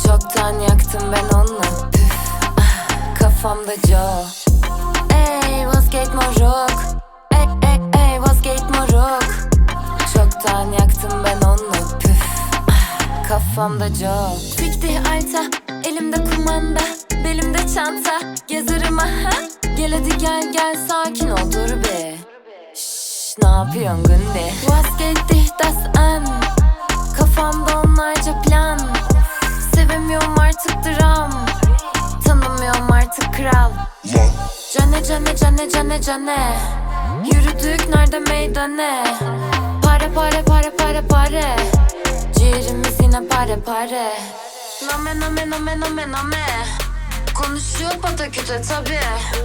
Çoktan yaktım ben onu. Püf, kafamda Joe. Ey vazgeç moruk. Ey vazgeç moruk. Çoktan yaktım ben onu. Püf, kafamda Joe. Fikti alta, elimde kumanda, belimde çanta, gezerim aha. Gel hadi gel sakin ol dur be. Şşş, ne yapıyorsun Gündi? Vazgeçti das an. Kafamda onlarca plan. Sevemiyorum artık dram. Tanımıyorum artık kral. Cane. Yürüdük nerede meydane. Pare. Ciğerimiz yine pare. Name. Konuşuyor pataküte tabi.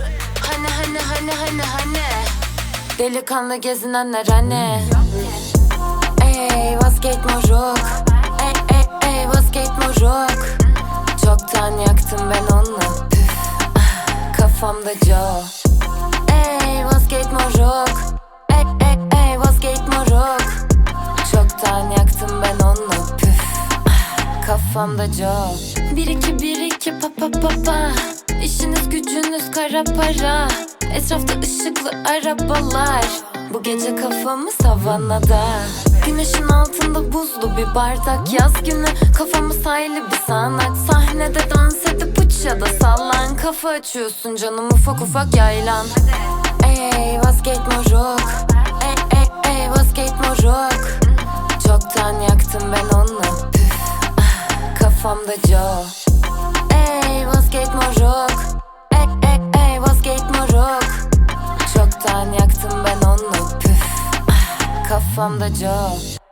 Hani. Delikanlı gezinenler hani. Ey vazgeç moruk. Ey vazgeç moruk. Çoktan yaktım ben onu. Püf, kafamda Joe. Ey vazgeç moruk. Ey vazgeç moruk. Çoktan yaktım ben onu. Püf, kafamda Joe. 1-2 pa. İşiniz gücünüz kara para. Etrafta ışıklı arabalar. Bu gece kafamız Havana'da. Güneşin altında buzlu bir bardak. Yaz günü kafamız hayli bir sanat. Sahnede dans edip uç ya da sallan. Kafa açıyorsun canım ufak yaylan. Ey vazgeç moruk. Ey vazgeç moruk. Çoktan yaktım ben onu. Püf, kafamda Joe. Ey vazgeç moruk. Ey vazgeç moruk. Çoktan yaktım ben onu. Püf, kafamda Joe.